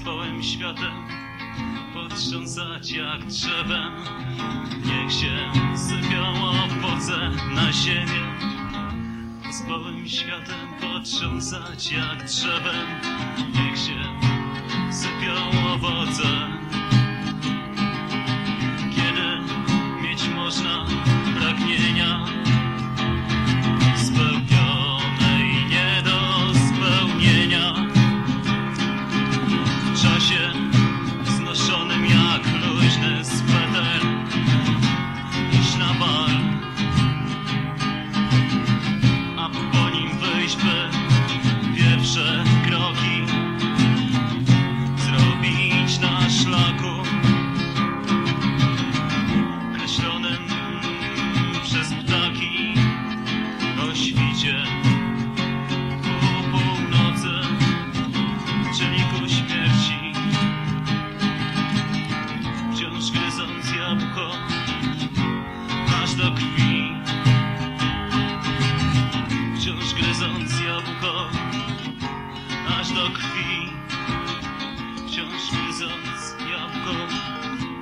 Ospałym światem potrząsać jak drzewem. Niech się sypią owoce na ziemię. Ospałym światem potrząsać jak drzewem. Niech się sypią owoce. Kiedy mieć można pragnienia spełnione i nie do spełnienia, w czasie znoszonym jak luźny sweter, iść na bal, a po nim wyjść, by pierwsze kroki zrobić na szlaku kreślonym przez ptaki o świcie ku północy, czyli ku śmierci. Wciąż gryząc jabłko aż do krwi. Wciąż gryząc jabłko aż do krwi. Wciąż gryząc jabłko